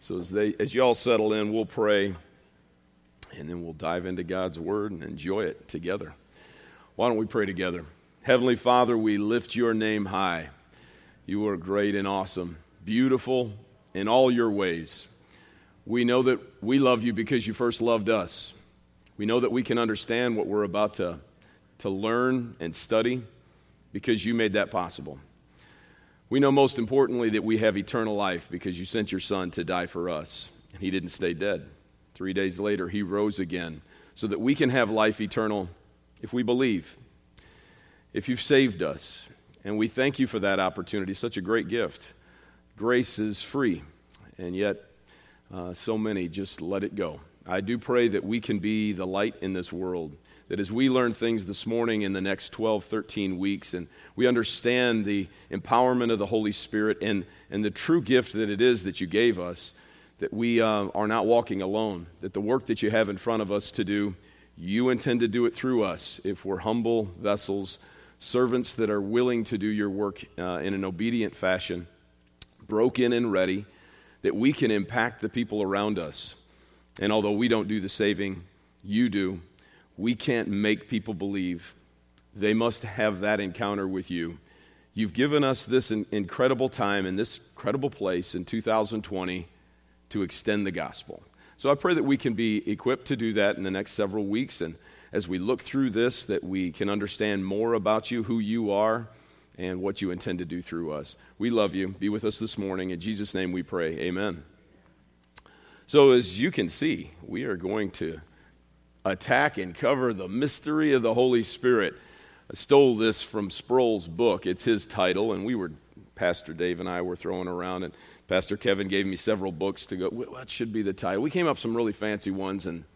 So as you all settle in, we'll pray, and then we'll dive into God's Word and enjoy it together. Why don't we pray together? Heavenly Father, we lift your name high. You are great and awesome, beautiful in all your ways. We know that we love you because you first loved us. We know that we can understand what we're about to learn and study because you made that possible. We know most importantly that we have eternal life because you sent your Son to die for us. And he didn't stay dead. 3 days later, he rose again so that we can have life eternal if we believe, if you've saved us. And we thank you for that opportunity, such a great gift. Grace is free, and yet so many just let it go. I do pray that we can be the light in this world, that as we learn things this morning in the next 12, 13 weeks, and we understand the empowerment of the Holy Spirit and the true gift that it is that you gave us, that we are not walking alone, that the work that you have in front of us to do, you intend to do it through us if we're humble vessels, servants that are willing to do your work in an obedient fashion, broken and ready, that we can impact the people around us. And although we don't do the saving, you do. We can't make people believe. They must have that encounter with you. You've given us this incredible time in this incredible place in 2020 to extend the gospel. So I pray that we can be equipped to do that in the next several weeks. And as we look through this, that we can understand more about you, who you are, and what you intend to do through us. We love you. Be with us this morning. In Jesus' name we pray. Amen. So as you can see, we are going to attack and cover the mystery of the Holy Spirit. I stole this from Sproul's book. It's his title, and Pastor Dave and I were throwing around, and Pastor Kevin gave me several books to go, what should be the title? We came up with some really fancy ones, and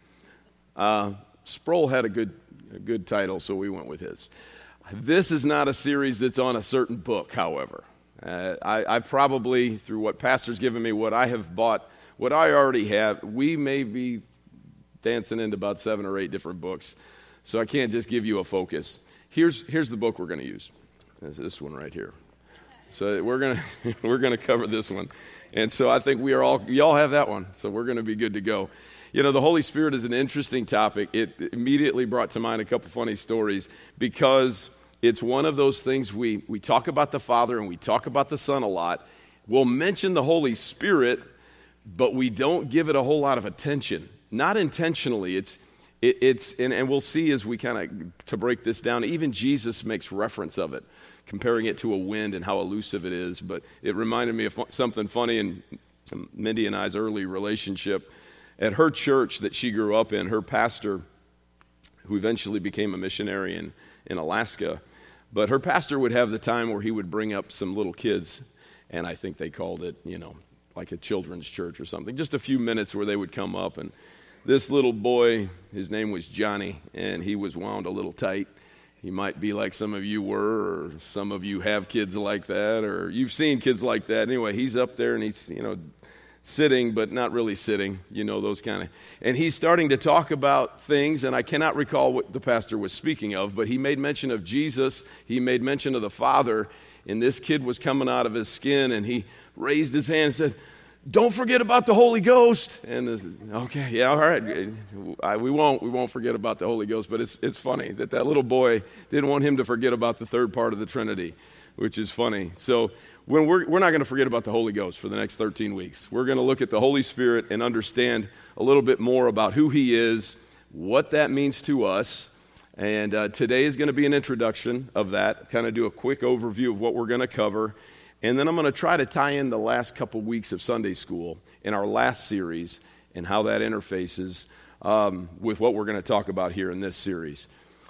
Sproul had a good title, so we went with his. This is not a series that's on a certain book, however. I've probably, through what Pastor's given me, what I have bought, what I already have, we may be dancing into about 7 or 8 different books, so I can't just give you a focus. Here's the book we're going to use. It's this one right here. So we're gonna cover this one, and so I think y'all have that one, so we're going to be good to go. You know, the Holy Spirit is an interesting topic. It immediately brought to mind a couple funny stories because it's one of those things we talk about the Father and we talk about the Son a lot. We'll mention the Holy Spirit, but we don't give it a whole lot of attention. Not intentionally. And we'll see as we to break this down, even Jesus makes reference of it, comparing it to a wind and how elusive it is. But it reminded me of something funny in Mindy and I's early relationship. At her church that she grew up in, her pastor, who eventually became a missionary in Alaska, but her pastor would have the time where he would bring up some little kids, and I think they called it, like a children's church or something, just a few minutes where they would come up, and this little boy, his name was Johnny, and he was wound a little tight. He might be like some of you were, or some of you have kids like that, or you've seen kids like that. Anyway, he's up there, and he's, sitting, but not really sitting, those kind of. And he's starting to talk about things, and I cannot recall what the pastor was speaking of, but he made mention of Jesus, he made mention of the Father, and this kid was coming out of his skin, and he raised his hand and said, "Don't forget about the Holy Ghost." And okay, yeah, all right, we won't forget about the Holy Ghost, but it's funny that little boy didn't want him to forget about the third part of the Trinity, which is funny. So when we're not going to forget about the Holy Ghost for the next 13 weeks. We're going to look at the Holy Spirit and understand a little bit more about who he is, what that means to us. And today is going to be an introduction of that, kind of do a quick overview of what we're going to cover. And then I'm going to try to tie in the last couple weeks of Sunday school in our last series and how that interfaces with what we're going to talk about here in this series.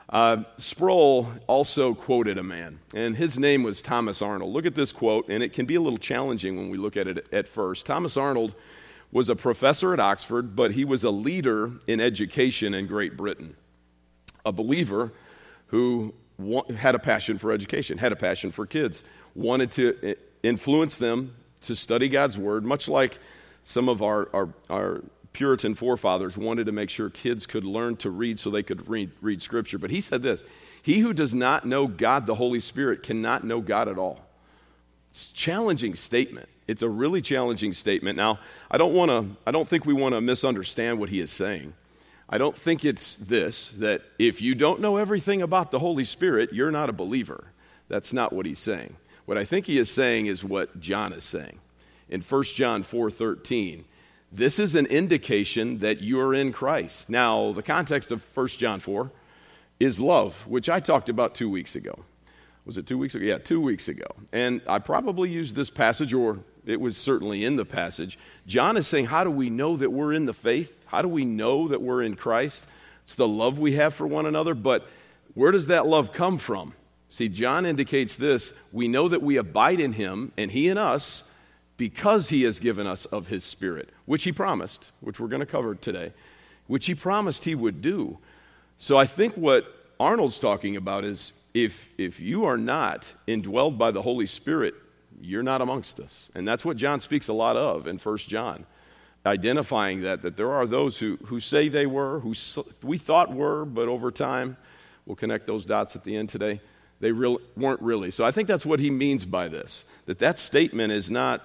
Sproul also quoted a man, and his name was Thomas Arnold. Look at this quote, and it can be a little challenging when we look at it at first. Thomas Arnold was a professor at Oxford, but he was a leader in education in Great Britain, a believer who had a passion for education, had a passion for kids, wanted to influence them to study God's Word, much like some of our Puritan forefathers wanted to make sure kids could learn to read so they could read Scripture. But he said this, "He who does not know God, the Holy Spirit, cannot know God at all." It's a challenging statement. It's a really challenging statement. Now, I don't think we want to misunderstand what he is saying. I don't think it's this, that if you don't know everything about the Holy Spirit, you're not a believer. That's not what he's saying. What I think he is saying is what John is saying. In 1 John 4:13, this is an indication that you are in Christ. Now, the context of 1 John 4 is love, which I talked about 2 weeks ago. Was it 2 weeks ago? Yeah, 2 weeks ago. And I probably used this passage, or it was certainly in the passage. John is saying, how do we know that we're in the faith? How do we know that we're in Christ? It's the love we have for one another, but where does that love come from? See, John indicates this: we know that we abide in him and he in us because he has given us of his Spirit, which he promised, which we're going to cover today, which he promised he would do. So I think what Arnold's talking about is if you are not indwelled by the Holy Spirit, you're not amongst us. And that's what John speaks a lot of in 1 John, identifying that there are those who say they were, who we thought were, but over time, we'll connect those dots at the end today, they weren't really. So I think that's what he means by this, that statement is not,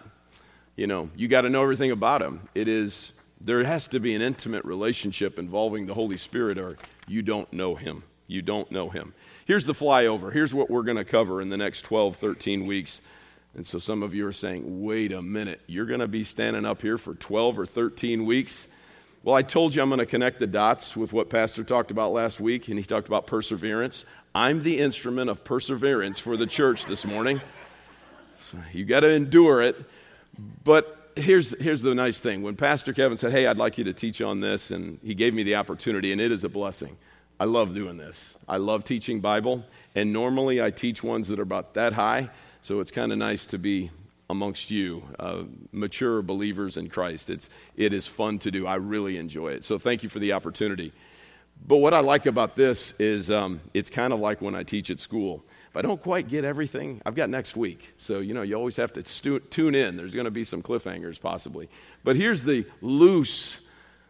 you got to know everything about him. It is, there has to be an intimate relationship involving the Holy Spirit, or you don't know him. You don't know him. Here's the flyover. Here's what we're going to cover in the next 12, 13 weeks. And so some of you are saying, wait a minute, you're going to be standing up here for 12 or 13 weeks? Well, I told you I'm going to connect the dots with what Pastor talked about last week, and he talked about perseverance. I'm the instrument of perseverance for the church this morning. So you got to endure it. But here's the nice thing. When Pastor Kevin said, hey, I'd like you to teach on this, and he gave me the opportunity, and it is a blessing. I love doing this. I love teaching Bible, and normally I teach ones that are about that high, so it's kind of nice to be amongst you, mature believers in Christ. It is fun to do. I really enjoy it. So thank you for the opportunity. But what I like about this is it's kind of like when I teach at school. If I don't quite get everything, I've got next week. So, you always have to tune in. There's going to be some cliffhangers possibly. But here's the loose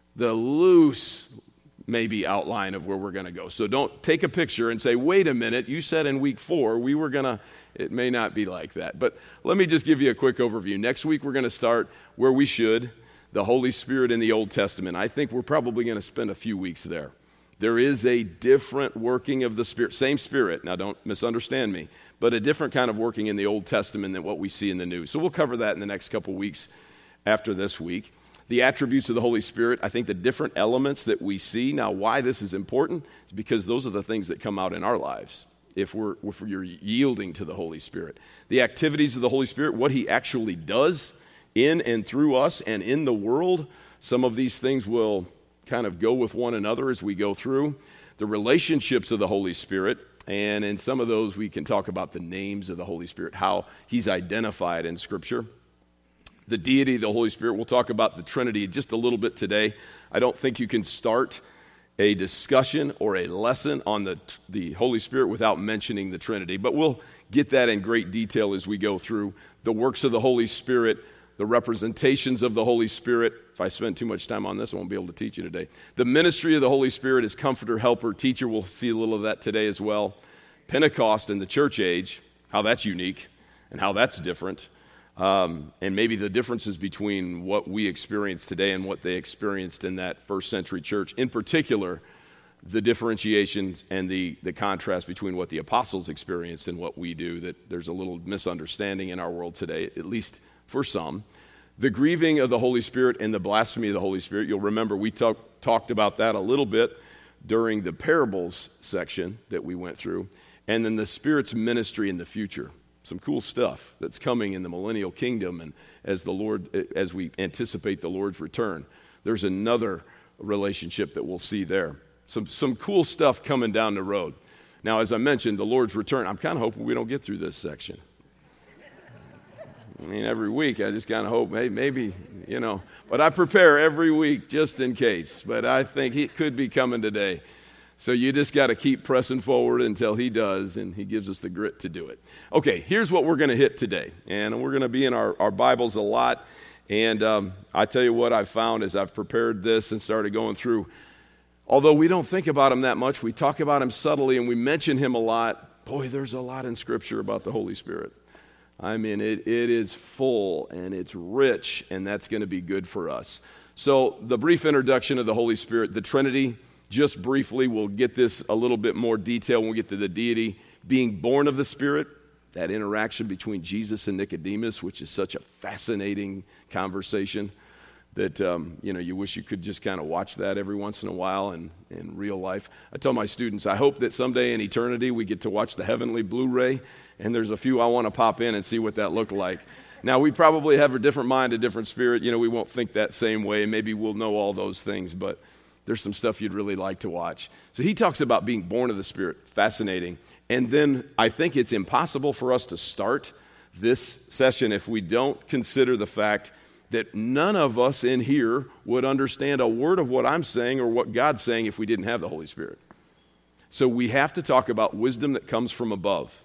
maybe outline of where we're going to go. So don't take a picture and say, wait a minute, you said in week 4 we were going to, it may not be like that. But let me just give you a quick overview. Next week we're going to start where we should, the Holy Spirit in the Old Testament. I think we're probably going to spend a few weeks there. There is a different working of the Spirit, same Spirit, now don't misunderstand me, but a different kind of working in the Old Testament than what we see in the New. So we'll cover that in the next couple weeks after this week. The attributes of the Holy Spirit, I think the different elements that we see. Now, why this is important is because those are the things that come out in our lives if you're yielding to the Holy Spirit. The activities of the Holy Spirit, what he actually does in and through us and in the world. Some of these things will kind of go with one another as we go through. The relationships of the Holy Spirit, and in some of those we can talk about the names of the Holy Spirit, how he's identified in Scripture. The deity of the Holy Spirit. We'll talk about the Trinity just a little bit today. I don't think you can start a discussion or a lesson on the Holy Spirit without mentioning the Trinity. But we'll get that in great detail as we go through the works of the Holy Spirit, the representations of the Holy Spirit. If I spend too much time on this, I won't be able to teach you today. The ministry of the Holy Spirit is comforter, helper, teacher. We'll see a little of that today as well. Pentecost in the church age, how that's unique and how that's different. And maybe the differences between what we experience today and what they experienced in that first century church. In particular, the differentiations and the contrast between what the apostles experienced and what we do, that there's a little misunderstanding in our world today, at least for some. The grieving of the Holy Spirit and the blasphemy of the Holy Spirit. You'll remember we talked about that a little bit during the parables section that we went through. And then the Spirit's ministry in the future. Some cool stuff that's coming in the millennial kingdom, and as we anticipate the Lord's return. There's another relationship that we'll see there. Some cool stuff coming down the road. Now, as I mentioned, the Lord's return, I'm kind of hoping we don't get through this section. I mean, every week I just kind of hope, maybe, but I prepare every week just in case. But I think he could be coming today. So you just got to keep pressing forward until he does, and he gives us the grit to do it. Okay, here's what we're going to hit today. And we're going to be in our Bibles a lot. And I tell you what I've found as I've prepared this and started going through. Although we don't think about him that much, we talk about him subtly and we mention him a lot. Boy, there's a lot in Scripture about the Holy Spirit. I mean, it is full and it's rich, and that's going to be good for us. So the brief introduction of the Holy Spirit, the Trinity, just briefly, we'll get this a little bit more detail when we get to the deity. Being born of the Spirit, that interaction between Jesus and Nicodemus, which is such a fascinating conversation that, you wish you could just kind of watch that every once in a while in real life. I tell my students, I hope that someday in eternity we get to watch the heavenly Blu-ray, and there's a few I want to pop in and see what that looked like. Now, we probably have a different mind, a different spirit. We won't think that same way. Maybe we'll know all those things, but there's some stuff you'd really like to watch. So he talks about being born of the Spirit. Fascinating. And then I think it's impossible for us to start this session if we don't consider the fact that none of us in here would understand a word of what I'm saying or what God's saying if we didn't have the Holy Spirit. So we have to talk about wisdom that comes from above.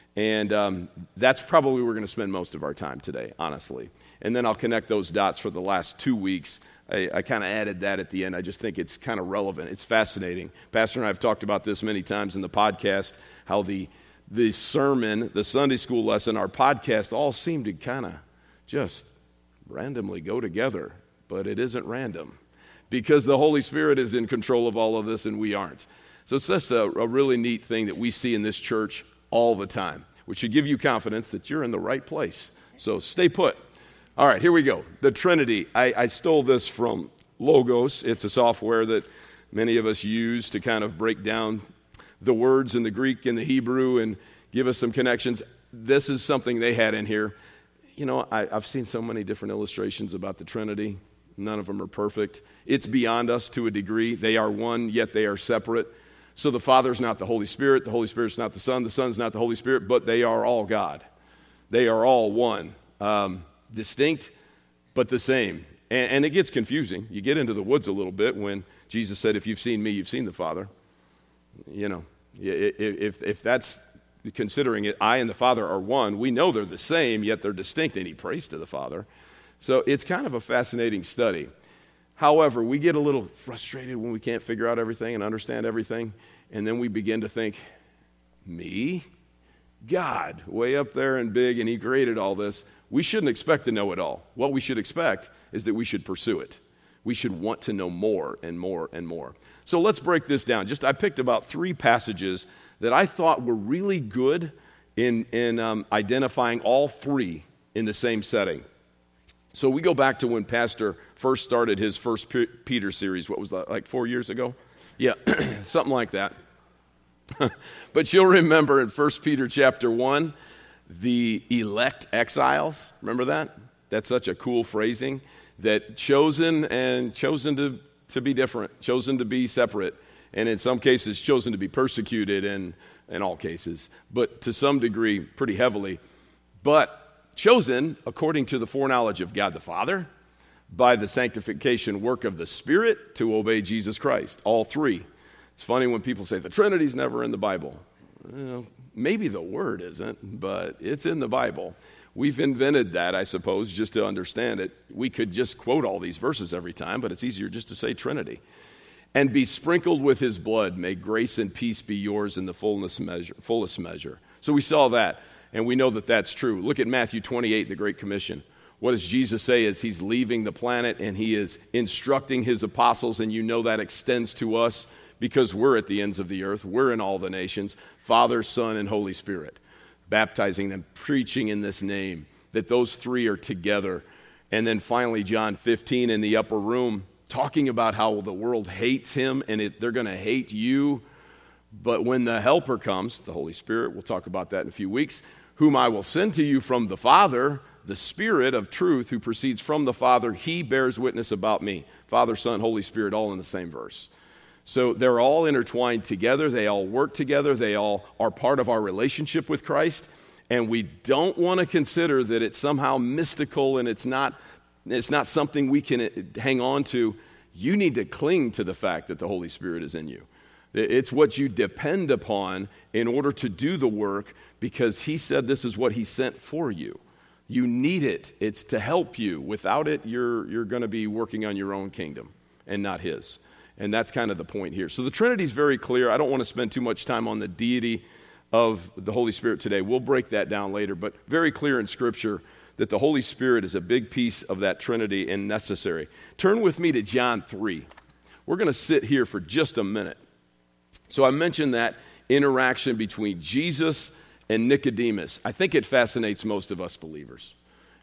And that's probably where we're going to spend most of our time today, honestly. And then I'll connect those dots for the last 2 weeks. I kind of added that at the end. I just think it's kind of relevant. It's fascinating. Pastor and I have talked about this many times in the podcast, how the sermon, the Sunday school lesson, our podcast all seem to kind of just randomly go together. But it isn't random because the Holy Spirit is in control of all of this and we aren't. So it's just a really neat thing that we see in this church all the time, which should give you confidence that you're in the right place. So stay put. All right, here we go. The Trinity. I stole this from Logos. It's a software that many of us use to kind of break down the words in the Greek and the Hebrew and give us some connections. This is something they had in here. I've seen so many different illustrations about the Trinity. None of them are perfect. It's beyond us to a degree. They are one, yet they are separate. So the Father's not the Holy Spirit Spirit's not the Son's not the Holy Spirit, but they are all God. They are all one. Distinct, but the same. And it gets confusing. You get into the woods a little bit when Jesus said, if you've seen me, you've seen the Father. If that's considering it, I and the Father are one, we know they're the same, yet they're distinct, and he prays to the Father. So it's kind of a fascinating study. However, we get a little frustrated when we can't figure out everything and understand everything, and then we begin to think, me? God, way up there and big, and he created all this. We shouldn't expect to know it all. What we should expect is that we should pursue it. We should want to know more and more and more. So let's break this down. I picked about 3 passages that I thought were really good in identifying all 3 in the same setting. So we go back to when Pastor first started his First Peter series. What was that, like 4 years ago? Yeah, something like that. But you'll remember in 1 Peter chapter 1, the elect exiles. Remember that? That's such a cool phrasing. That chosen to be different, chosen to be separate, and in some cases chosen to be persecuted, and in all cases, but to some degree pretty heavily. But chosen according to the foreknowledge of God the Father, by the sanctification work of the Spirit to obey Jesus Christ. All 3. It's funny when people say the Trinity's never in the Bible. Well, maybe the word isn't, but it's in the Bible. We've invented that, I suppose, just to understand it. We could just quote all these verses every time, but it's easier just to say Trinity. And be sprinkled with his blood. May grace and peace be yours in the fullest measure. So we saw that, and we know that that's true. Look at Matthew 28, the Great Commission. What does Jesus say as he's leaving the planet and he is instructing his apostles, and you know that extends to us because we're at the ends of the earth. We're in all the nations, Father, Son, and Holy Spirit. Baptizing them, preaching in this name, that those 3 are together. And then finally, John 15 in the upper room, talking about how the world hates him and they're going to hate you. But when the Helper comes, the Holy Spirit, we'll talk about that in a few weeks, whom I will send to you from the Father, the Spirit of truth who proceeds from the Father, he bears witness about me. Father, Son, Holy Spirit, all in the same verse. So they're all intertwined together. They all work together. They all are part of our relationship with Christ. And we don't want to consider that it's somehow mystical and it's not something we can hang on to. You need to cling to the fact that the Holy Spirit is in you. It's what you depend upon in order to do the work, because he said this is what he sent for you. You need it. It's to help you. Without it, you're going to be working on your own kingdom and not his. And that's kind of the point here. So the Trinity is very clear. I don't want to spend too much time on the deity of the Holy Spirit today. We'll break that down later, but very clear in Scripture that the Holy Spirit is a big piece of that Trinity and necessary. Turn with me to John 3. We're going to sit here for just a minute. So I mentioned that interaction between Jesus and Nicodemus. I think it fascinates most of us believers.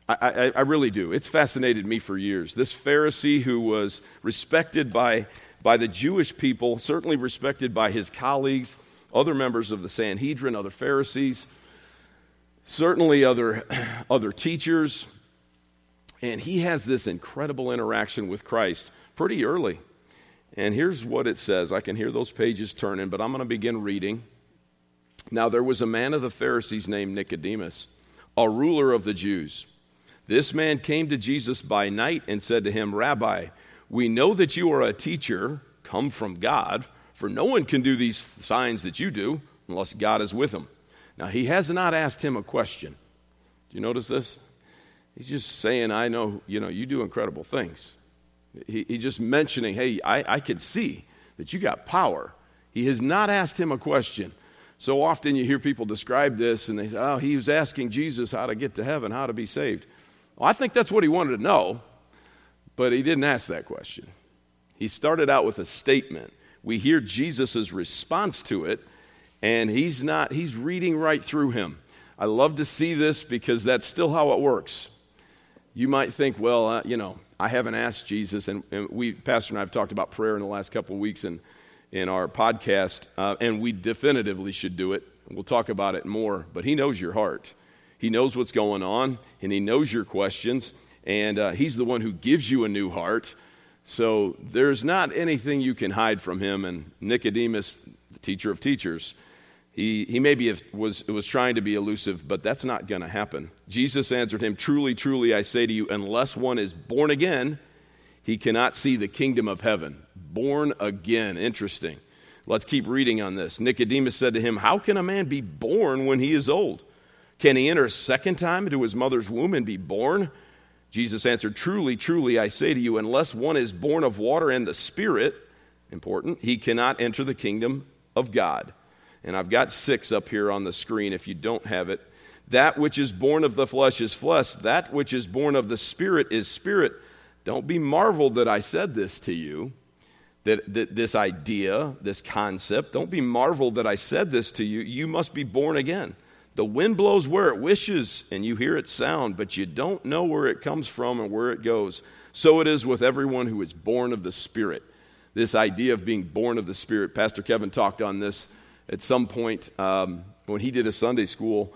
I really do. It's fascinated me for years. This Pharisee who was respected by the Jewish people, certainly respected by his colleagues, other members of the Sanhedrin, other Pharisees, certainly other teachers. And he has this incredible interaction with Christ pretty early. And here's what it says. I can hear those pages turning, but I'm going to begin reading. Now there was a man of the Pharisees named Nicodemus, a ruler of the Jews. This man came to Jesus by night and said to him, Rabbi, we know that you are a teacher come from God, for no one can do these signs that you do unless God is with him. Now, he has not asked him a question. Do you notice this? He's just saying, I know, you do incredible things. He's just mentioning, hey, I can see that you got power. He has not asked him a question. So often you hear people describe this, and they say, oh, he was asking Jesus how to get to heaven, how to be saved. Well, I think that's what he wanted to know, but he didn't ask that question. He started out with a statement. We hear Jesus' response to it, and he's reading right through him. I love to see this because that's still how it works. You might think, well, I haven't asked Jesus, and Pastor and I have talked about prayer in the last couple of weeks in our podcast, and we definitively should do it. We'll talk about it more, but he knows your heart. He knows what's going on, and he knows your questions, and he's the one who gives you a new heart. So there's not anything you can hide from him. And Nicodemus, the teacher of teachers, he maybe was trying to be elusive, but that's not going to happen. Jesus answered him, truly, truly, I say to you, unless one is born again, he cannot see the kingdom of heaven. Born again. Interesting. Let's keep reading on this. Nicodemus said to him, how can a man be born when he is old? Can he enter a second time into his mother's womb and be born? Jesus answered, truly, truly, I say to you, unless one is born of water and the Spirit, important, he cannot enter the kingdom of God. And I've got 6 up here on the screen if you don't have it. That which is born of the flesh is flesh. That which is born of the Spirit is spirit. Don't be marveled that I said this to you, that this idea, this concept. Don't be marveled that I said this to you. You must be born again. The wind blows where it wishes, and you hear its sound, but you don't know where it comes from and where it goes. So it is with everyone who is born of the Spirit. This idea of being born of the Spirit, Pastor Kevin talked on this at some point when he did a Sunday school,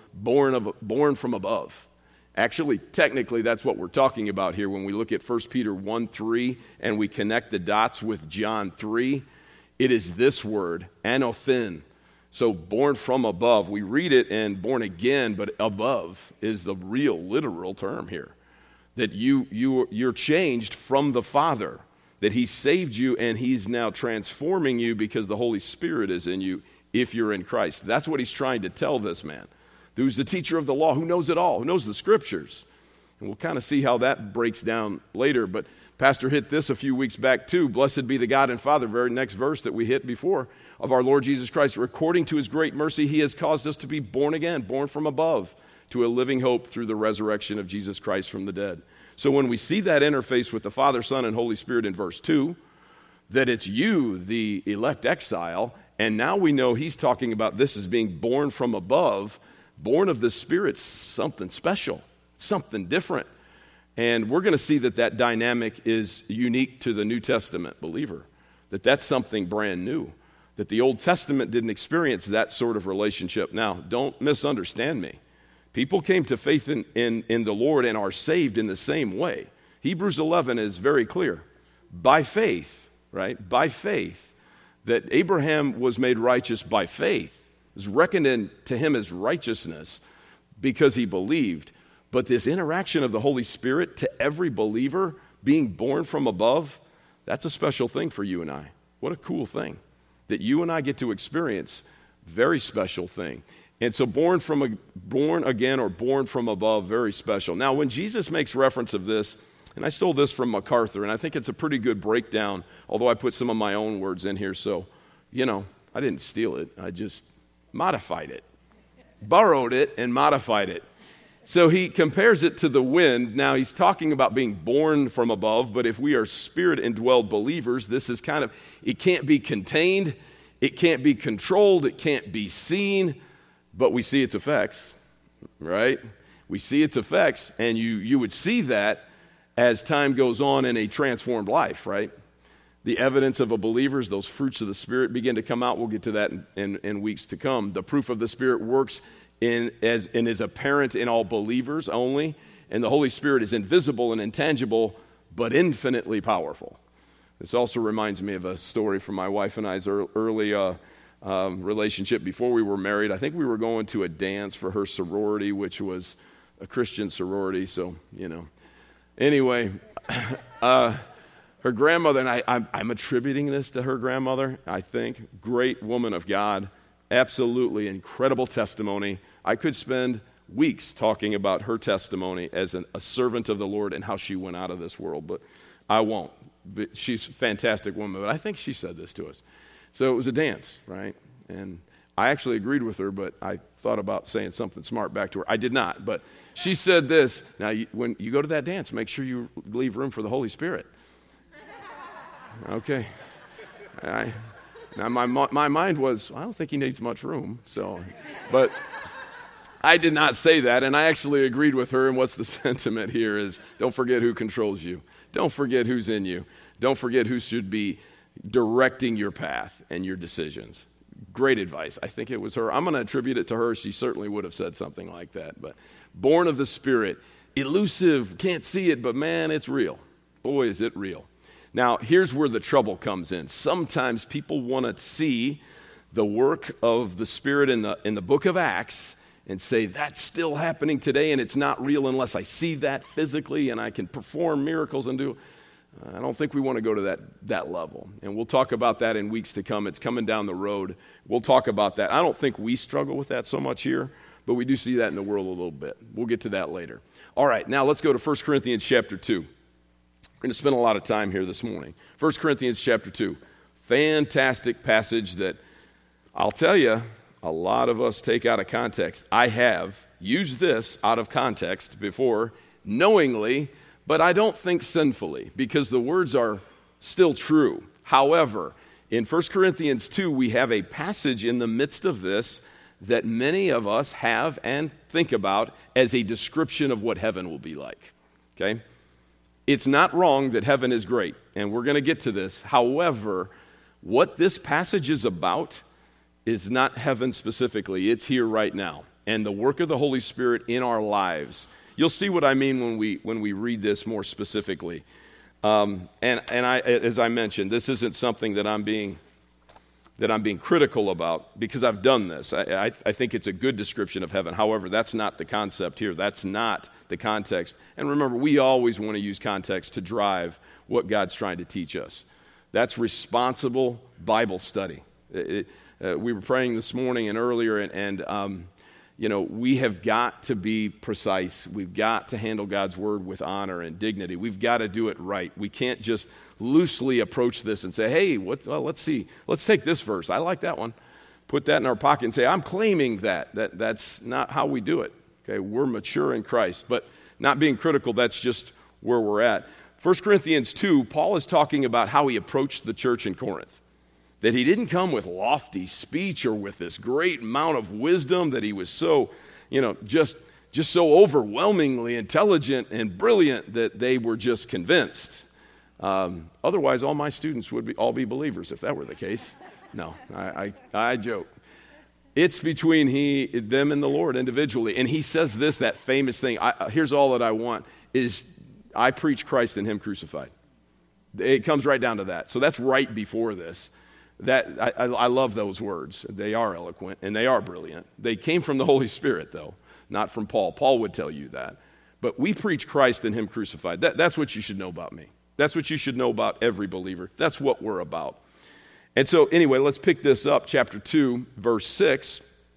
born from above. Actually, technically, that's what we're talking about here when we look at 1 Peter 1:3 and we connect the dots with John 3. It is this word, anothen. So born from above. We read it and born again, but above is the real literal term here. That you're changed from the Father. That he saved you and he's now transforming you because the Holy Spirit is in you if you're in Christ. That's what he's trying to tell this man. Who's the teacher of the law, who knows it all, who knows the Scriptures. And we'll kind of see how that breaks down later. But Pastor hit this a few weeks back too. Blessed be the God and Father, very next verse that we hit before, of our Lord Jesus Christ. According to his great mercy, he has caused us to be born again, born from above, to a living hope through the resurrection of Jesus Christ from the dead. So when we see that interface with the Father, Son, and Holy Spirit in verse 2, that it's you, the elect exile, and now we know he's talking about this as being born from above, born of the Spirit, something special, something different. And we're going to see that dynamic is unique to the New Testament believer, that's something brand new, that the Old Testament didn't experience that sort of relationship. Now, don't misunderstand me. People came to faith in the Lord and are saved in the same way. Hebrews 11 is very clear. By faith, right? By faith, that Abraham was made righteous by faith. It was reckoned to him as righteousness because he believed. But this interaction of the Holy Spirit to every believer being born from above, that's a special thing for you and I. What a cool thing that you and I get to experience. Very special thing. And so born again or born from above, very special. Now, when Jesus makes reference of this, and I stole this from MacArthur, and I think it's a pretty good breakdown, although I put some of my own words in here, so, I didn't steal it. I just modified it. borrowed it and modified it. So he compares it to the wind. Now he's talking about being born from above, but if we are spirit-indwelled believers, this is kind of, it can't be contained, it can't be controlled, it can't be seen, but we see its effects, right? We see its effects, and you would see that as time goes on in a transformed life, right? The evidence of a believer is those fruits of the Spirit begin to come out. We'll get to that in weeks to come. The proof of the Spirit works and is apparent in all believers only, and the Holy Spirit is invisible and intangible, but infinitely powerful. This also reminds me of a story from my wife and I's early relationship before we were married. I think we were going to a dance for her sorority, which was a Christian sorority, so, Anyway, her grandmother, and I'm attributing this to her grandmother, I think. Great woman of God, absolutely incredible testimony. I could spend weeks talking about her testimony as a servant of the Lord and how she went out of this world, but I won't. But she's a fantastic woman, but I think she said this to us. So it was a dance, right? And I actually agreed with her, but I thought about saying something smart back to her. I did not, but she said this. Now, when you go to that dance, make sure you leave room for the Holy Spirit. Okay. Now, my mind was, I don't think he needs much room. But I did not say that, and I actually agreed with her. And what's the sentiment here is, don't forget who controls you. Don't forget who's in you. Don't forget who should be directing your path and your decisions. Great advice. I think it was her. I'm going to attribute it to her. She certainly would have said something like that. But born of the Spirit, elusive, can't see it, but man, it's real. Boy, is it real. Now, here's where the trouble comes in. Sometimes people want to see the work of the Spirit in the book of Acts and say, that's still happening today, and it's not real unless I see that physically and I can perform miracles and do. I don't think we want to go to that level. And we'll talk about that in weeks to come. It's coming down the road. We'll talk about that. I don't think we struggle with that so much here, but we do see that in the world a little bit. We'll get to that later. All right, now let's go to 1 Corinthians chapter 2. We're going to spend a lot of time here this morning. 1 Corinthians chapter 2. Fantastic passage that I'll tell you, a lot of us take out of context. I have used this out of context before, knowingly, but I don't think sinfully, because the words are still true. However, in 1 Corinthians 2, we have a passage in the midst of this that many of us have and think about as a description of what heaven will be like. Okay? It's not wrong that heaven is great, and we're going to get to this. However, what this passage is about is not heaven specifically. It's here right now. And the work of the Holy Spirit in our lives. You'll see what I mean when we read this more specifically. And I, as I mentioned, this isn't something that I'm being critical about, because I've done this. I think it's a good description of heaven. However, that's not the concept here. That's not the context. And remember, we always want to use context to drive what God's trying to teach us. That's responsible Bible study. We were praying this morning and earlier, and we have got to be precise. We've got to handle God's word with honor and dignity. We've got to do it right. We can't just loosely approach this and say, hey, let's see. Let's take this verse. I like that one. Put that in our pocket and say, I'm claiming that. That's not how we do it. Okay, we're mature in Christ. But not being critical, that's just where we're at. 1 Corinthians 2, Paul is talking about how he approached the church in Corinth. That he didn't come with lofty speech or with this great amount of wisdom, that he was so, just so overwhelmingly intelligent and brilliant that they were just convinced. Otherwise, all my students would all be believers if that were the case. No, I joke. It's between them and the Lord individually. And he says that famous thing, here's all that I want, is I preach Christ and him crucified. It comes right down to that. So that's right before this. That I love those words. They are eloquent and they are brilliant. They came from the Holy Spirit, though, not from Paul. Paul would tell you that. But we preach Christ and him crucified. That's what you should know about me. That's what you should know about every believer. That's what we're about. And so anyway, let's pick this up. Chapter 2, verse 6.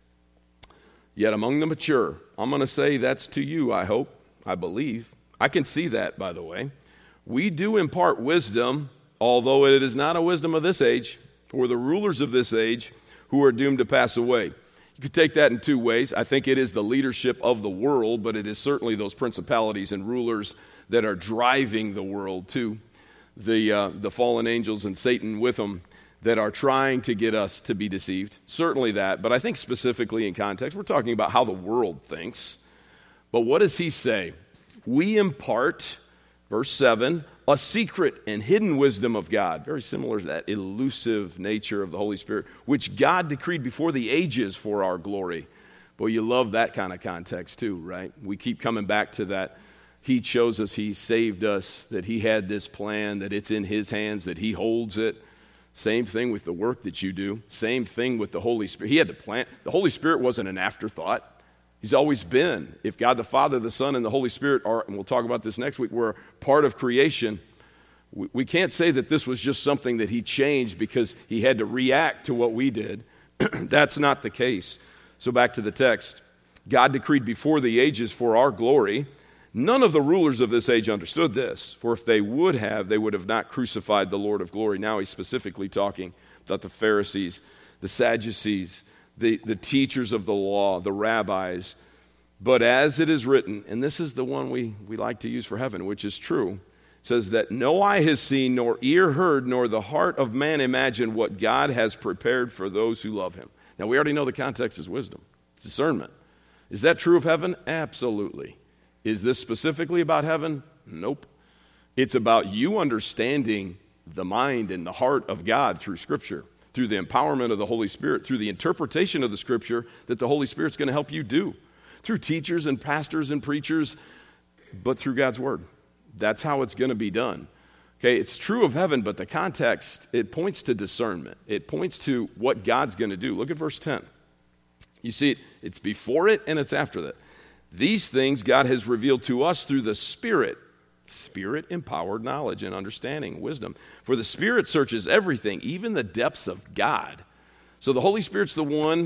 Yet among the mature. I'm going to say that's to you, I hope, I believe. I can see that, by the way. We do impart wisdom, although it is not a wisdom of this age, for the rulers of this age who are doomed to pass away. You could take that in two ways. I think it is the leadership of the world, but it is certainly those principalities and rulers that are driving the world too. The fallen angels and Satan with them that are trying to get us to be deceived. Certainly that, but I think specifically in context, we're talking about how the world thinks. But what does he say? We impart, verse 7, a secret and hidden wisdom of God, very similar to that elusive nature of the Holy Spirit, which God decreed before the ages for our glory. Boy, you love that kind of context too, right? We keep coming back to that. He chose us, he saved us, that he had this plan, that it's in his hands, that he holds it. Same thing with the work that you do. Same thing with the Holy Spirit. He had the plan. The Holy Spirit wasn't an afterthought. He's always been. If God the Father, the Son, and the Holy Spirit are, and we'll talk about this next week, were part of creation, we can't say that this was just something that he changed because he had to react to what we did. That's not the case. So back to the text. God decreed before the ages for our glory. None of the rulers of this age understood this, for if they would have not crucified the Lord of glory. Now he's specifically talking about the Pharisees, the Sadducees, the teachers of the law, the rabbis. But as it is written, and this is the one we like to use for heaven, which is true, it says that no eye has seen, nor ear heard, nor the heart of man imagined what God has prepared for those who love him. Now we already know the context is wisdom, discernment. Is that true of heaven? Absolutely. Is this specifically about heaven? Nope. It's about you understanding the mind and the heart of God through Scripture, through the empowerment of the Holy Spirit, through the interpretation of the Scripture that the Holy Spirit's going to help you do, through teachers and pastors and preachers, but through God's Word. That's how it's going to be done. Okay, it's true of heaven, but the context, it points to discernment. It points to what God's going to do. Look at verse 10. You see, it's before it and it's after that. These things God has revealed to us through the Spirit. Spirit-empowered knowledge and understanding, wisdom. For the Spirit searches everything, even the depths of God. So the Holy Spirit's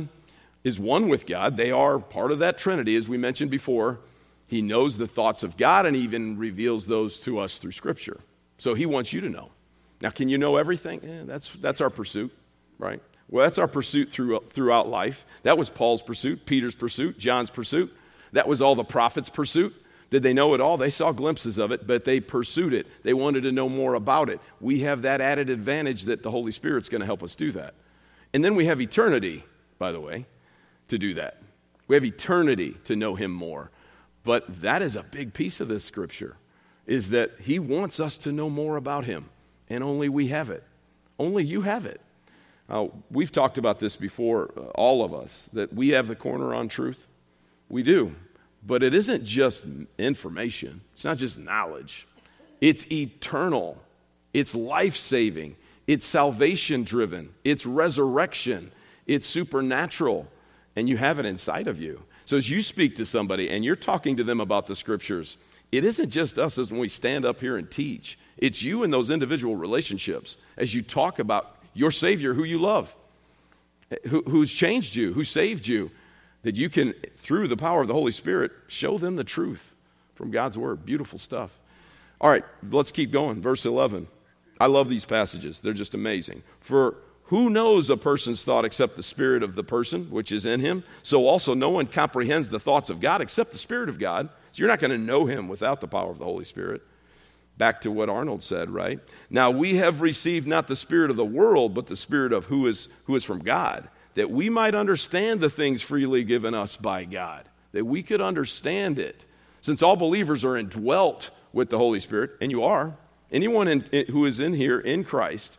is one with God. They are part of that Trinity, as we mentioned before. He knows the thoughts of God and even reveals those to us through Scripture. So he wants you to know. Now, can you know everything? That's our pursuit, right? Well, that's our pursuit throughout life. That was Paul's pursuit, Peter's pursuit, John's pursuit. That was all the prophets' pursuit. Did they know it all? They saw glimpses of it, but they pursued it. They wanted to know more about it. We have that added advantage that the Holy Spirit's going to help us do that. And then we have eternity, by the way, to do that. We have eternity to know him more. But that is a big piece of this scripture, is that he wants us to know more about him, and only we have it. Only you have it. We've talked about this before, all of us, that we have the corner on truth. We do. But it isn't just information. It's not just knowledge. It's eternal. It's life-saving. It's salvation-driven. It's resurrection. It's supernatural. And you have it inside of you. So as you speak to somebody and you're talking to them about the scriptures, it isn't just us as when we stand up here and teach. It's you in those individual relationships as you talk about your Savior who you love, who's changed you, who saved you, that you can, through the power of the Holy Spirit, show them the truth from God's Word. Beautiful stuff. All right, let's keep going. Verse 11. I love these passages. They're just amazing. For who knows a person's thought except the spirit of the person which is in him? So also no one comprehends the thoughts of God except the Spirit of God. So you're not going to know him without the power of the Holy Spirit. Back to what Arnold said, right? Now we have received not the spirit of the world, but the Spirit of who is from God, that we might understand the things freely given us by God, that we could understand it. Since all believers are indwelt with the Holy Spirit, and you are, anyone who is in here in Christ,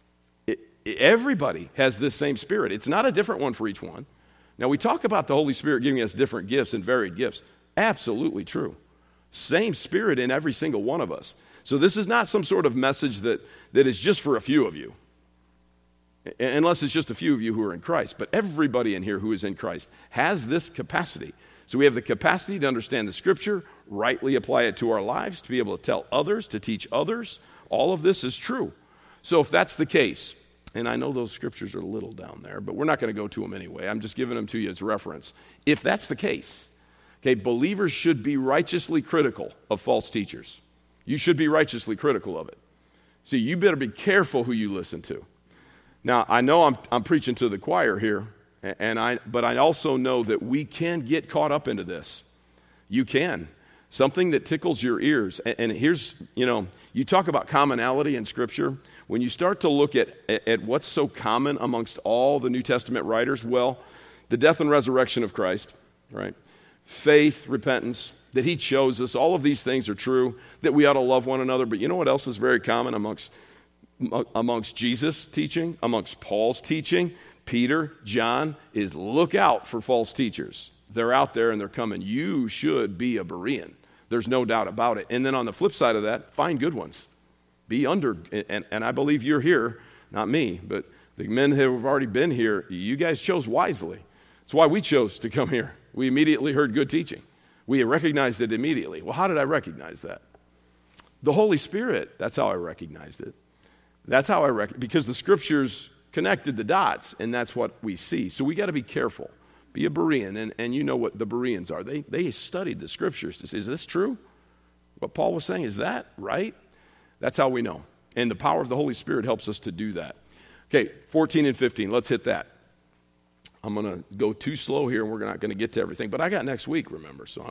everybody has this same Spirit. It's not a different one for each one. Now, we talk about the Holy Spirit giving us different gifts and varied gifts. Absolutely true. Same Spirit in every single one of us. So this is not some sort of message that is just for a few of you, unless it's just a few of you who are in Christ. But everybody in here who is in Christ has this capacity. So we have the capacity to understand the Scripture, rightly apply it to our lives, to be able to tell others, to teach others. All of this is true. So if that's the case, and I know those scriptures are a little down there, but we're not going to go to them anyway. I'm just giving them to you as reference. If that's the case, okay, believers should be righteously critical of false teachers. You should be righteously critical of it. See, you better be careful who you listen to. Now, I know I'm preaching to the choir here, But I also know that we can get caught up into this. You can. Something that tickles your ears. And here's, you talk about commonality in Scripture. When you start to look at what's so common amongst all the New Testament writers, well, the death and resurrection of Christ, right? Faith, repentance, that he chose us. All of these things are true, that we ought to love one another. But you know what else is very common amongst Jesus' teaching, amongst Paul's teaching, Peter, John, is look out for false teachers. They're out there and they're coming. You should be a Berean. There's no doubt about it. And then on the flip side of that, find good ones. Be under, and I believe you're here, not me, but the men who have already been here, you guys chose wisely. That's why we chose to come here. We immediately heard good teaching. We recognized it immediately. Well, how did I recognize that? The Holy Spirit, that's how I recognized it. That's how because the Scriptures connected the dots, and that's what we see. So we got to be careful. Be a Berean, and you know what the Bereans are. They studied the Scriptures to say, is this true? What Paul was saying, is that right? That's how we know. And the power of the Holy Spirit helps us to do that. Okay, 14 and 15, let's hit that. I'm going to go too slow here, and we're not going to get to everything. But I got next week, remember, so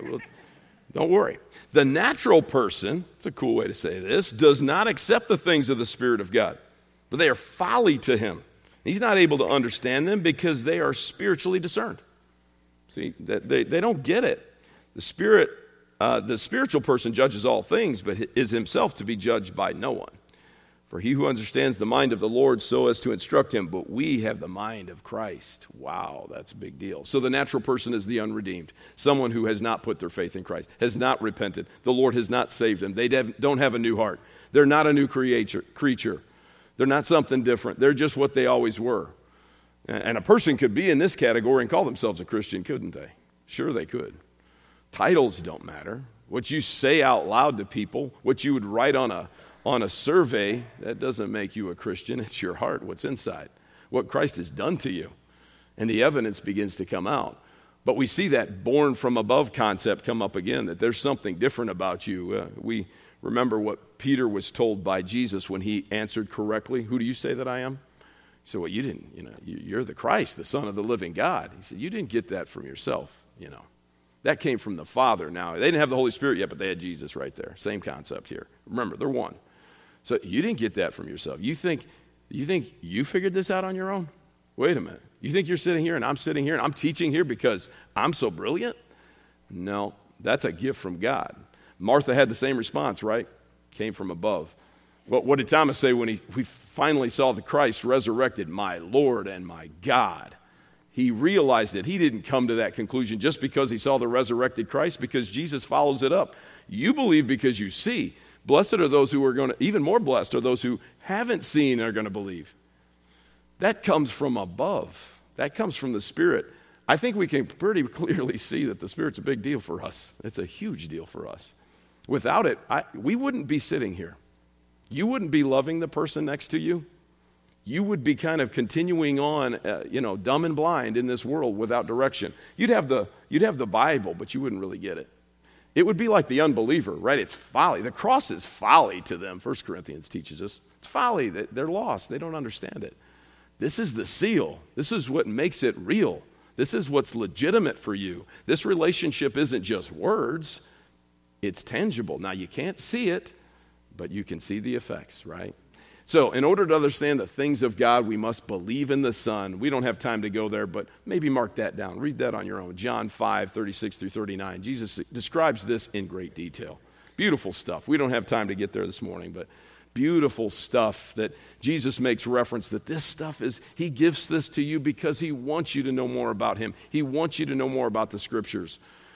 don't worry. The natural person, it's a cool way to say this, does not accept the things of the Spirit of God, but they are folly to him. He's not able to understand them because they are spiritually discerned. See, they don't get it. The spiritual person judges all things, but is himself to be judged by no one. For he who understands the mind of the Lord so as to instruct him, but we have the mind of Christ. Wow, that's a big deal. So the natural person is the unredeemed, someone who has not put their faith in Christ, has not repented. The Lord has not saved them. They don't have a new heart. They're not a new creature. They're not something different. They're just what they always were. And a person could be in this category and call themselves a Christian, couldn't they? Sure they could. Titles don't matter. What you say out loud to people, what you would write on a survey, that doesn't make you a Christian. It's your heart, what's inside, what Christ has done to you. And the evidence begins to come out. But we see that born from above concept come up again, that there's something different about you. We remember what Peter was told by Jesus when he answered correctly. Who do you say that I am? He said, well, you didn't, you're the Christ, the Son of the living God. He said, you didn't get that from yourself, That came from the Father. Now, they didn't have the Holy Spirit yet, but they had Jesus right there. Same concept here. Remember, they're one. So you didn't get that from yourself. You think you figured this out on your own? Wait a minute. You think you're sitting here and I'm sitting here and I'm teaching here because I'm so brilliant? No, that's a gift from God. Martha had the same response, right? Came from above. Well, what did Thomas say when he finally saw the Christ resurrected? My Lord and my God. He realized that he didn't come to that conclusion just because he saw the resurrected Christ, because Jesus follows it up. You believe because you see. Blessed are those who are going to, even more blessed are those who haven't seen and are going to believe. That comes from above. That comes from the Spirit. I think we can pretty clearly see that the Spirit's a big deal for us. It's a huge deal for us. Without it, we wouldn't be sitting here. You wouldn't be loving the person next to you. You would be kind of continuing on, dumb and blind in this world without direction. You'd have the Bible, but you wouldn't really get it. It would be like the unbeliever, right? It's folly. The cross is folly to them. 1 Corinthians teaches us. It's folly. They're lost. They don't understand it. This is the seal. This is what makes it real. This is what's legitimate for you. This relationship isn't just words. It's tangible. Now, you can't see it, but you can see the effects, right? So in order to understand the things of God, we must believe in the Son. We don't have time to go there, but maybe mark that down. Read that on your own. John 5, 36 through 39. Jesus describes this in great detail. Beautiful stuff. We don't have time to get there this morning, but beautiful stuff that Jesus makes reference that this stuff is, he gives this to you because he wants you to know more about him. He wants you to know more about the Scriptures.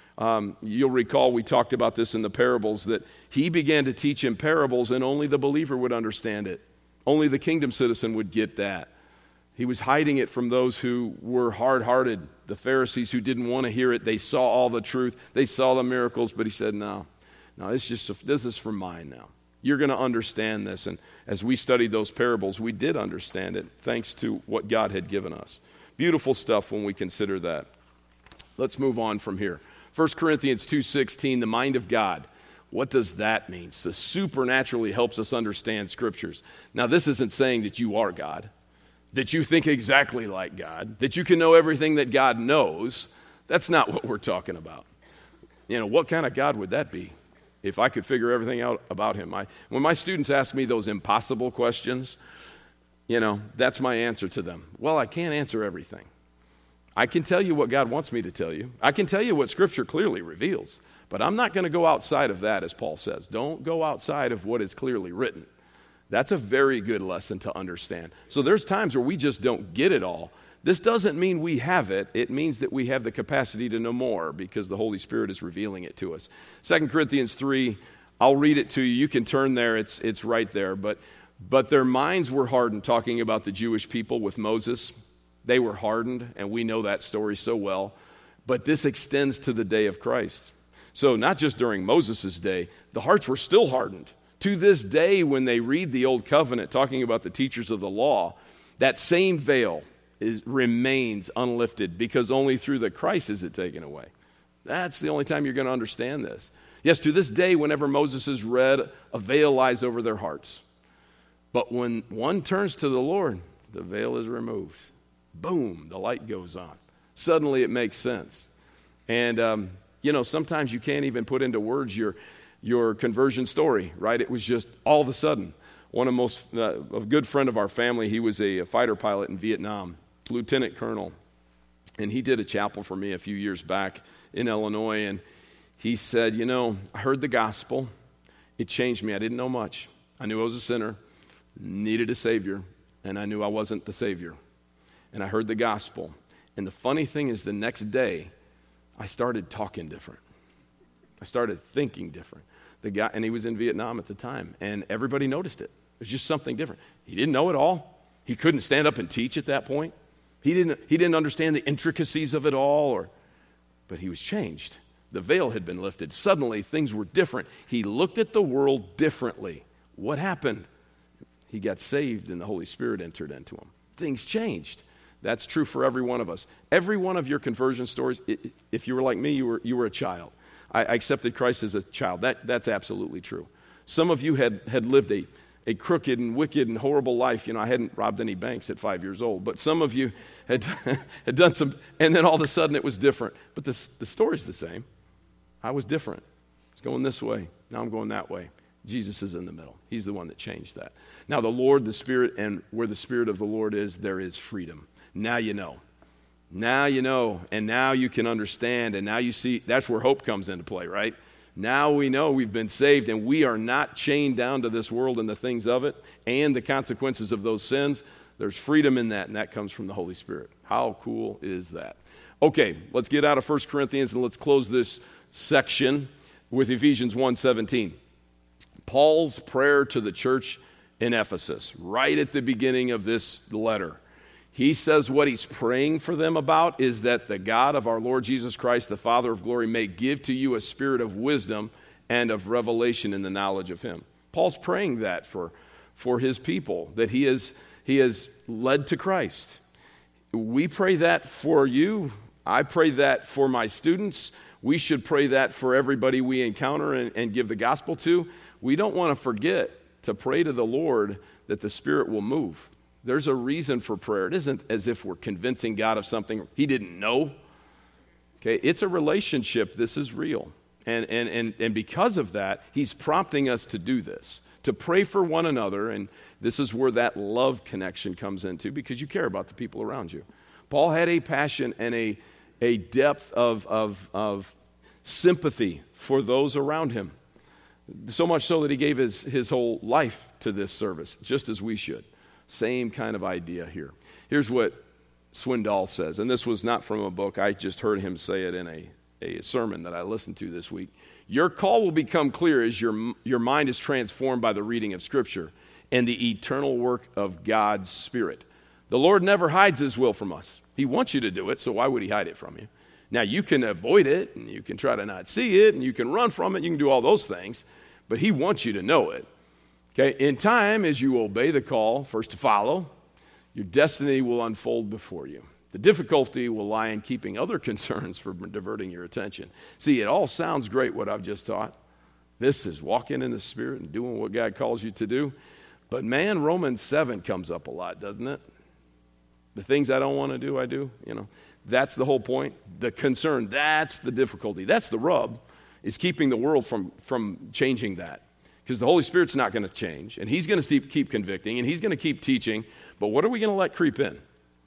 You'll recall we talked about this in the parables, that he began to teach in parables and only the believer would understand it. Only the kingdom citizen would get that. He was hiding it from those who were hard-hearted, the Pharisees who didn't want to hear it. They saw all the truth. They saw the miracles, but he said, no, this is for mine now. You're going to understand this. And as we studied those parables, we did understand it thanks to what God had given us. Beautiful stuff when we consider that. Let's move on from here. 1 Corinthians 2:16, the mind of God. What does that mean? So supernaturally helps us understand Scriptures. Now, this isn't saying that you are God. that you think exactly like God, that you can know everything that God knows. That's not what we're talking about. What kind of God would that be if I could figure everything out about him? When my students ask me those impossible questions, that's my answer to them. Well, I can't answer everything. I can tell you what God wants me to tell you. I can tell you what Scripture clearly reveals. But I'm not going to go outside of that, as Paul says. Don't go outside of what is clearly written. That's a very good lesson to understand. So there's times where we just don't get it all. This doesn't mean we have it. It means that we have the capacity to know more because the Holy Spirit is revealing it to us. 2 Corinthians 3, I'll read it to you. You can turn there. It's right there. But their minds were hardened, talking about the Jewish people with Moses. They were hardened, and we know that story so well. But this extends to the day of Christ. So not just during Moses' day, the hearts were still hardened. To this day, when they read the Old Covenant, talking about the teachers of the law, that same veil remains unlifted because only through the Christ is it taken away. That's the only time you're going to understand this. Yes, to this day, whenever Moses is read, a veil lies over their hearts. But when one turns to the Lord, the veil is removed. Boom, the light goes on. Suddenly it makes sense. And, sometimes you can't even put into words your conversion story, right? It was just all of a sudden. A good friend of our family, he was a fighter pilot in Vietnam, lieutenant colonel. And he did a chapel for me a few years back in Illinois. And he said, I heard the gospel. It changed me. I didn't know much. I knew I was a sinner, needed a Savior, and I knew I wasn't the Savior. And I heard the gospel. And the funny thing is, the next day, I started talking different. I started thinking different. And he was in Vietnam at the time, and everybody noticed it. It was just something different. He didn't know it all. He couldn't stand up and teach at that point. He didn't understand the intricacies of it all, but he was changed. The veil had been lifted. Suddenly, things were different. He looked at the world differently. What happened? He got saved, and the Holy Spirit entered into him. Things changed. That's true for every one of us. Every one of your conversion stories, if you were like me, you were a child. I accepted Christ as a child. That's absolutely true. Some of you had lived a crooked and wicked and horrible life. I hadn't robbed any banks at 5 years old. But some of you had done some, and then all of a sudden it was different. But the story's the same. I was different. I was going this way. Now I'm going that way. Jesus is in the middle. He's the one that changed that. Now the Lord, the Spirit, and where the Spirit of the Lord is, there is freedom. Now you know. Now you know, and now you can understand, and now you see. That's where hope comes into play, right? Now we know we've been saved, and we are not chained down to this world and the things of it and the consequences of those sins. There's freedom in that, and that comes from the Holy Spirit. How cool is that? Okay, let's get out of 1 Corinthians, and let's close this section with Ephesians 1:17. Paul's prayer to the church in Ephesus, right at the beginning of this letter. He says what he's praying for them about is that the God of our Lord Jesus Christ, the Father of glory, may give to you a spirit of wisdom and of revelation in the knowledge of him. Paul's praying that for his people, that he is led to Christ. We pray that for you. I pray that for my students. We should pray that for everybody we encounter and give the gospel to. We don't want to forget to pray to the Lord that the Spirit will move. There's a reason for prayer. It isn't as if we're convincing God of something he didn't know. Okay, it's a relationship. This is real. And because of that, he's prompting us to do this, to pray for one another. And this is where that love connection comes into, because you care about the people around you. Paul had a passion and a depth of sympathy for those around him. So much so that he gave his whole life to this service, just as we should. Same kind of idea here. Here's what Swindoll says, and this was not from a book. I just heard him say it in a sermon that I listened to this week. Your call will become clear as your mind is transformed by the reading of Scripture and the eternal work of God's Spirit. The Lord never hides his will from us. He wants you to do it, so why would he hide it from you? Now, you can avoid it, and you can try to not see it, and you can run from it, you can do all those things, but he wants you to know it. Okay, in time, as you obey the call, first to follow, your destiny will unfold before you. The difficulty will lie in keeping other concerns from diverting your attention. See, it all sounds great, what I've just taught. This is walking in the Spirit and doing what God calls you to do. But man, Romans 7 comes up a lot, doesn't it? The things I don't want to do, I do. That's the whole point. The concern, that's the difficulty. That's the rub, is keeping the world from changing that. Because the Holy Spirit's not going to change, and he's going to keep convicting, and he's going to keep teaching, but what are we going to let creep in?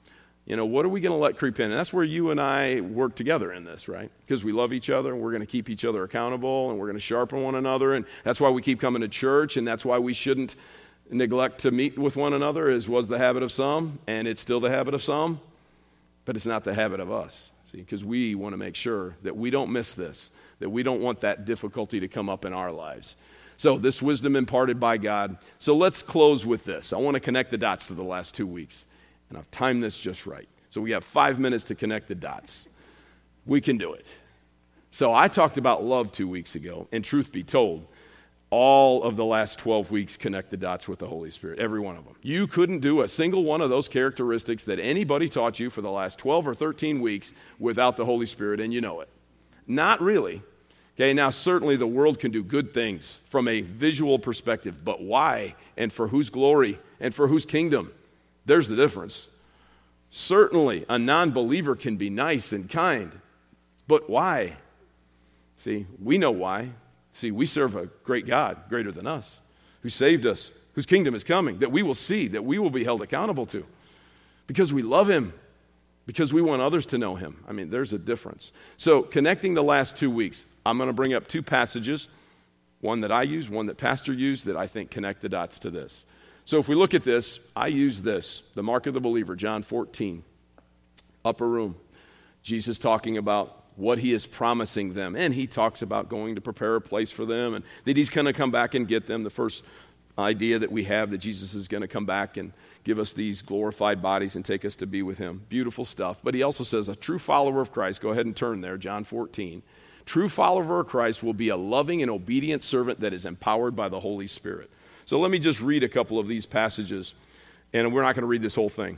What are we going to let creep in? And that's where you and I work together in this, right? Because we love each other, and we're going to keep each other accountable, and we're going to sharpen one another, and that's why we keep coming to church, and that's why we shouldn't neglect to meet with one another, as was the habit of some, and it's still the habit of some, but it's not the habit of us, see? Because we want to make sure that we don't miss this, that we don't want that difficulty to come up in our lives. So this wisdom imparted by God. So let's close with this. I want to connect the dots to the last 2 weeks. And I've timed this just right. So we have 5 minutes to connect the dots. We can do it. So I talked about love 2 weeks ago. And truth be told, all of the last 12 weeks connect the dots with the Holy Spirit. Every one of them. You couldn't do a single one of those characteristics that anybody taught you for the last 12 or 13 weeks without the Holy Spirit, and you know it. Not really. Okay, now certainly the world can do good things from a visual perspective, but why and for whose glory and for whose kingdom? There's the difference. Certainly a non-believer can be nice and kind, but why? See, we know why. See, we serve a great God, greater than us, who saved us, whose kingdom is coming, that we will see, that we will be held accountable to, because we love him. Because we want others to know him. I mean, there's a difference. So connecting the last 2 weeks, I'm going to bring up 2 passages, one that I use, one that Pastor used, that I think connect the dots to this. So if we look at this, I use this, the mark of the believer, John 14, upper room. Jesus talking about what he is promising them, and he talks about going to prepare a place for them, and that he's going to come back and get them. The first idea that we have that Jesus is going to come back and give us these glorified bodies and take us to be with him. Beautiful stuff. But he also says a true follower of Christ, go ahead and turn there, John 14. True follower of Christ will be a loving and obedient servant that is empowered by the Holy Spirit. So let me just read a couple of these passages, and we're not going to read this whole thing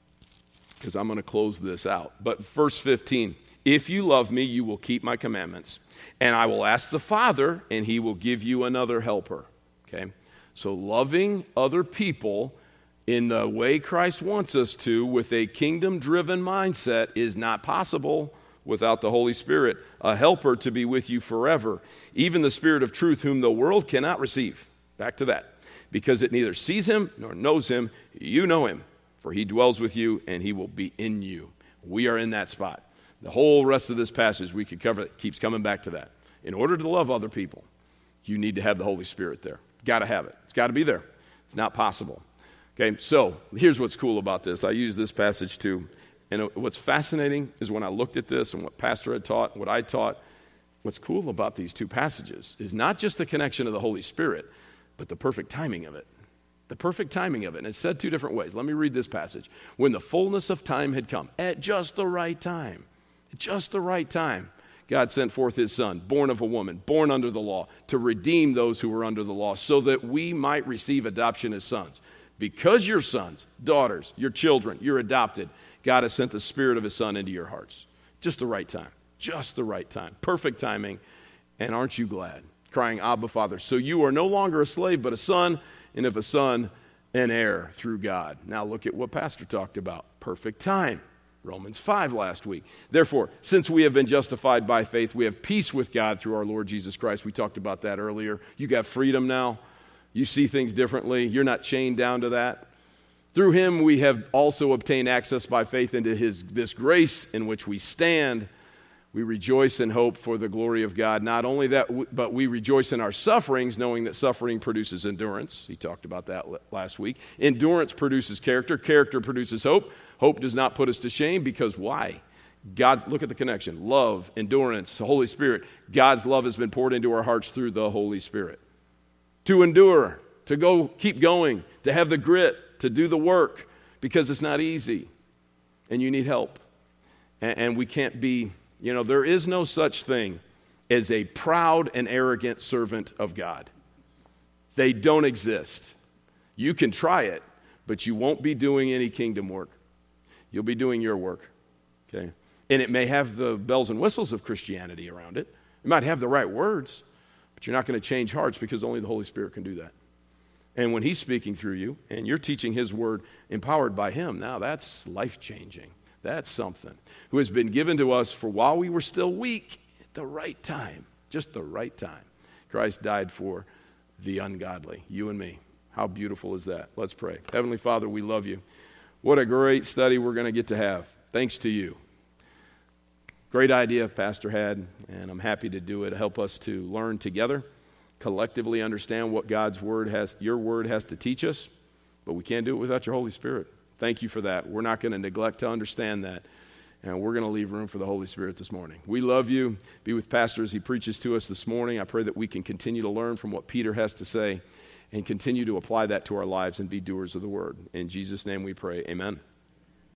because I'm going to close this out. But verse 15, if you love me, you will keep my commandments, and I will ask the Father, and he will give you another helper. Okay? So loving other people in the way Christ wants us to, with a kingdom-driven mindset, is not possible without the Holy Spirit, a helper to be with you forever, even the Spirit of truth whom the world cannot receive. Back to that. Because it neither sees him nor knows him, you know him, for he dwells with you and he will be in you. We are in that spot. The whole rest of this passage we could cover, it keeps coming back to that. In order to love other people, you need to have the Holy Spirit there. Got to have it. It's got to be there. It's not possible. Okay, so here's what's cool about this. I use this passage too. And what's fascinating is when I looked at this and what Pastor had taught, what I taught, what's cool about these 2 passages is not just the connection of the Holy Spirit, but the perfect timing of it. The perfect timing of it. And it's said 2 different ways. Let me read this passage. When the fullness of time had come, at just the right time, God sent forth his Son, born of a woman, born under the law, to redeem those who were under the law, so that we might receive adoption as sons. Because you're sons, daughters, your children, you're adopted, God has sent the Spirit of his Son into your hearts. Just the right time. Just the right time. Perfect timing. And aren't you glad? Crying, Abba, Father. So you are no longer a slave, but a son, and if a son, an heir through God. Now look at what Pastor talked about. Perfect time. Romans 5 last week. Therefore, since we have been justified by faith, we have peace with God through our Lord Jesus Christ. We talked about that earlier. You got freedom now. You see things differently. You're not chained down to that. Through him we have also obtained access by faith into this grace in which we stand. We rejoice in hope for the glory of God. Not only that, but we rejoice in our sufferings, knowing that suffering produces endurance. He talked about that last week. Endurance produces character. Character produces hope. Hope does not put us to shame because why? Look at the connection. Love, endurance, the Holy Spirit. God's love has been poured into our hearts through the Holy Spirit. To endure, to keep going, to have the grit, to do the work, because it's not easy and you need help. And we can't be, there is no such thing as a proud and arrogant servant of God. They don't exist. You can try it, but you won't be doing any kingdom work. You'll be doing your work, okay? And it may have the bells and whistles of Christianity around it. It might have the right words, but you're not going to change hearts because only the Holy Spirit can do that. And when he's speaking through you and you're teaching his word empowered by him, now that's life-changing. That's something. Who has been given to us for while we were still weak, at the right time, just the right time. Christ died for the ungodly, you and me. How beautiful is that? Let's pray. Heavenly Father, we love you. What a great study we're going to get to have. Thanks to you. Great idea Pastor had, and I'm happy to do it. Help us to learn together, collectively understand what your word has to teach us, but we can't do it without your Holy Spirit. Thank you for that. We're not going to neglect to understand that, and we're going to leave room for the Holy Spirit this morning. We love you. Be with Pastor as he preaches to us this morning. I pray that we can continue to learn from what Peter has to say and continue to apply that to our lives and be doers of the word. In Jesus' name we pray, amen.